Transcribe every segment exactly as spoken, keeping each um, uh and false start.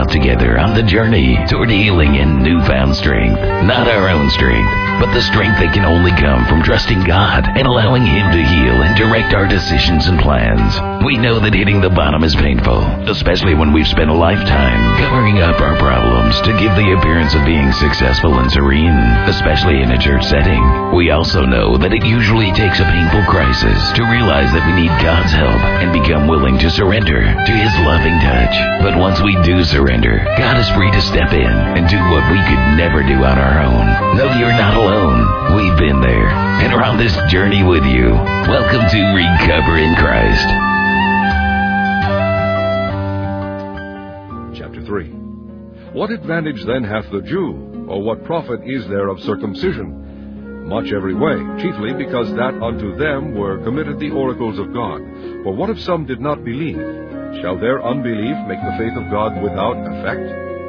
Together on the journey toward healing and newfound strength. Not our own strength, but the strength that can only come from trusting God and allowing Him to heal and direct our decisions and plans. We know that hitting the bottom is painful, especially when we've spent a lifetime covering up our problems to give the appearance of being successful and serene, especially in a church setting. We also know that it usually takes a painful crisis to realize that we need God's help and become willing to surrender to His loving touch. But once we do surrender, God is free to step in and do what we could never do on our own. No, you're not alone. We've been there and are on this journey with you. Welcome to Recover in Christ. Chapter three. What advantage then hath the Jew, or what profit is there of circumcision? Much every way, chiefly because that unto them were committed the oracles of God. For what if some did not believe? Shall their unbelief make the faith of God without effect?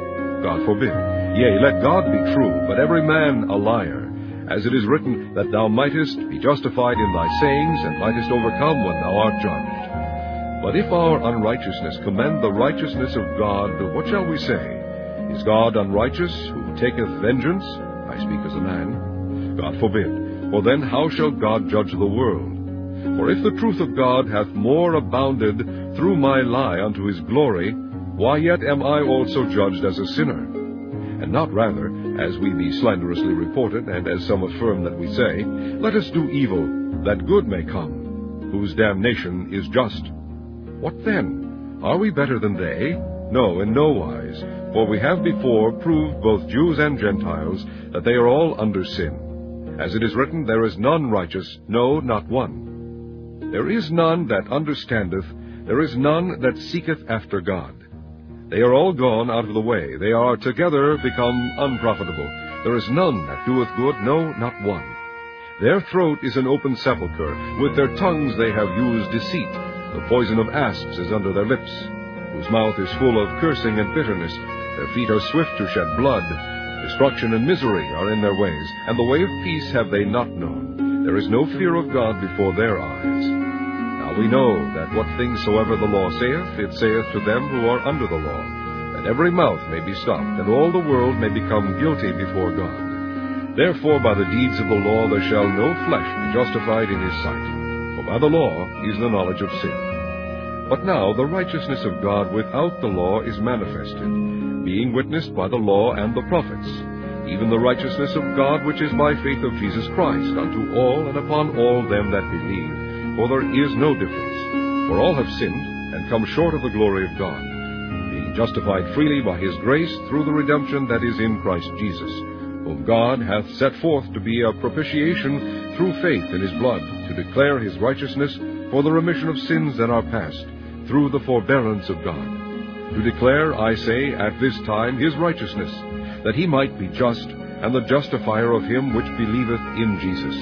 God forbid. Yea, let God be true, but every man a liar. As it is written, that thou mightest be justified in thy sayings, and mightest overcome when thou art judged. But if our unrighteousness commend the righteousness of God, what shall we say? Is God unrighteous, who taketh vengeance? I speak as a man. God forbid. For then how shall God judge the world? For if the truth of God hath more abounded through my lie unto His glory, why yet am I also judged as a sinner? And not rather, as we be slanderously reported, and as some affirm that we say, let us do evil, that good may come, whose damnation is just. What then? Are we better than they? No, in no wise. For we have before proved, both Jews and Gentiles, that they are all under sin. As it is written, there is none righteous, no, not one. There is none that understandeth, there is none that seeketh after God. They are all gone out of the way, they are together become unprofitable. There is none that doeth good, no, not one. Their throat is an open sepulchre, with their tongues they have used deceit. The poison of asps is under their lips, whose mouth is full of cursing and bitterness. Their feet are swift to shed blood. Destruction and misery are in their ways, and the way of peace have they not known. There is no fear of God before their eyes. Now we know that what things soever the law saith, it saith to them who are under the law, that every mouth may be stopped, and all the world may become guilty before God. Therefore by the deeds of the law there shall no flesh be justified in His sight, for by the law is the knowledge of sin. But now the righteousness of God without the law is manifested, being witnessed by the law and the prophets, even the righteousness of God which is by faith of Jesus Christ unto all and upon all them that believe. For there is no difference. For all have sinned, and come short of the glory of God, being justified freely by His grace through the redemption that is in Christ Jesus, whom God hath set forth to be a propitiation through faith in His blood, to declare His righteousness for the remission of sins that are past, through the forbearance of God. To declare, I say, at this time His righteousness, that He might be just, and the justifier of him which believeth in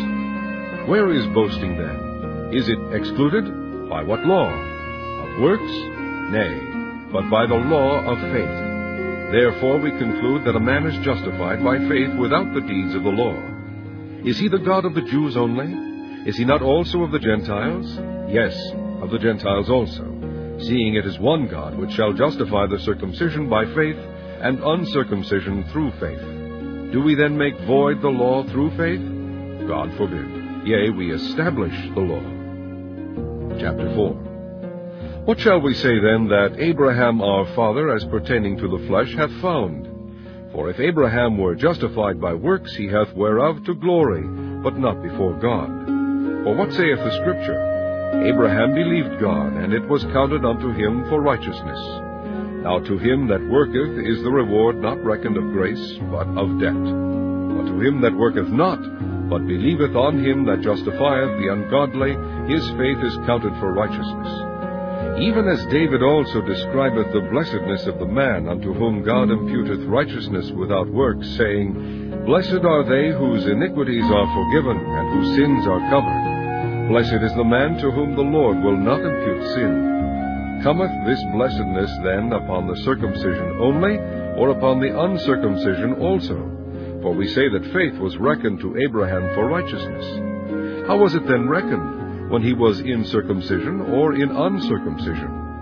Jesus. Where is boasting then? Is it excluded? By what law? Of works? Nay, but by the law of faith. Therefore we conclude that a man is justified by faith without the deeds of the law. Is He the God of the Jews only? Is He not also of the Gentiles? Yes, of the Gentiles also, seeing it is one God which shall justify the circumcision by faith, and uncircumcision through faith. Do we then make void the law through faith? God forbid. Yea, we establish the law. Chapter four. What shall we say then that Abraham our father, as pertaining to the flesh, hath found? For if Abraham were justified by works, he hath whereof to glory, but not before God. For what saith the Scripture? Abraham believed God, and it was counted unto him for righteousness. Now to him that worketh is the reward not reckoned of grace, but of debt. But to him that worketh not, but believeth on Him that justifieth the ungodly, his faith is counted for righteousness. Even as David also describeth the blessedness of the man unto whom God imputeth righteousness without works, saying, Blessed are they whose iniquities are forgiven, and whose sins are covered. Blessed is the man to whom the Lord will not impute sin. Cometh this blessedness then upon the circumcision only, or upon the uncircumcision also? For we say that faith was reckoned to Abraham for righteousness. How was it then reckoned? When he was in circumcision or in uncircumcision?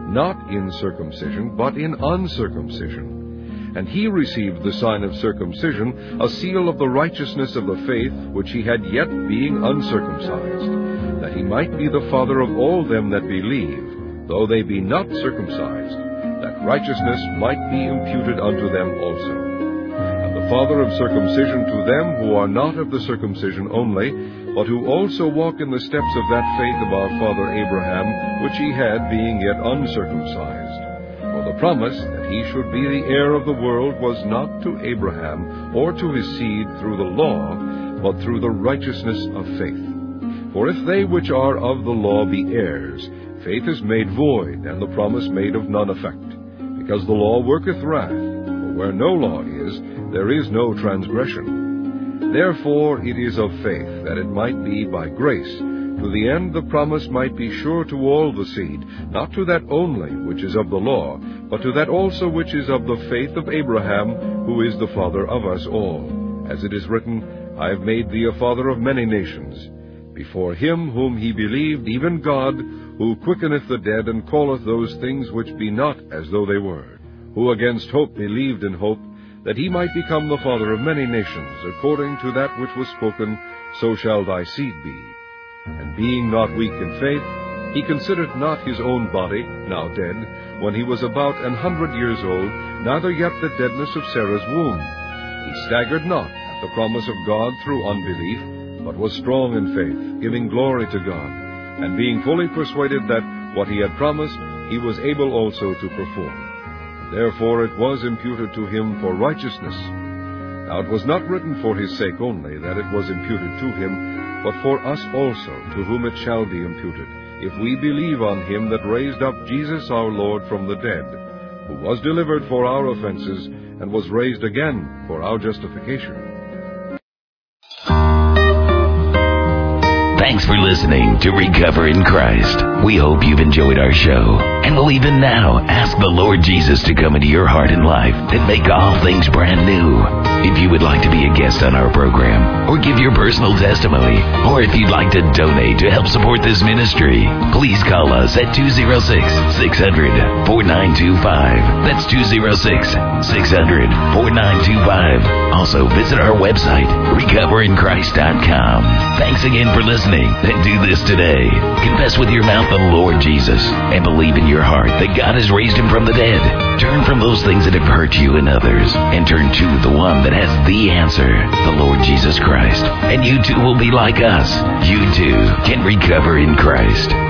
not in circumcision, but in uncircumcision. And he received the sign of circumcision, a seal of the righteousness of the faith which he had yet being uncircumcised, that he might be the father of all them that believe, though they be not circumcised, that righteousness might be imputed unto them also. And the father of circumcision to them who are not of the circumcision only, but who also walk in the steps of that faith of our father Abraham, which he had, being yet uncircumcised. For the promise that he should be the heir of the world was not to Abraham, or to his seed through the law, but through the righteousness of faith. For if they which are of the law be heirs, faith is made void, and the promise made of none effect. Because the law worketh wrath, for where no law is, there is no transgression. Therefore it is of faith, that it might be by grace, to the end the promise might be sure to all the seed, not to that only which is of the law, but to that also which is of the faith of Abraham, who is the father of us all. As it is written, I have made thee a father of many nations, before him whom he believed, even God, who quickeneth the dead, and calleth those things which be not as though they were, who against hope believed in hope, that he might become the father of many nations, according to that which was spoken, so shall thy seed be. And being not weak in faith, he considered not his own body, now dead, when he was about an hundred years old, neither yet the deadness of Sarah's womb. He staggered not at the promise of God through unbelief, but was strong in faith, giving glory to God, and being fully persuaded that what he had promised, he was able also to perform. Therefore it was imputed to him for righteousness. Now it was not written for his sake only that it was imputed to him, but for us also, to whom it shall be imputed, if we believe on him that raised up Jesus our Lord from the dead, who was delivered for our offenses, and was raised again for our justification. Thanks for listening to Recover in Christ. We hope you've enjoyed our show, and will even now ask the Lord Jesus to come into your heart and life and make all things brand new. If you would like to be a guest on our program, or give your personal testimony, or if you'd like to donate to help support this ministry, please call us at two oh six, six hundred, four nine two five. That's two oh six, six hundred, four nine two five. Also, visit our website, recover in christ dot com. Thanks again for listening, and do this today. Confess with your mouth the Lord Jesus, and believe in your heart that God has raised him from the dead. Turn from those things that have hurt you and others, and turn to the one that has the answer, the Lord Jesus Christ. And you too will be like us. You too can recover in Christ.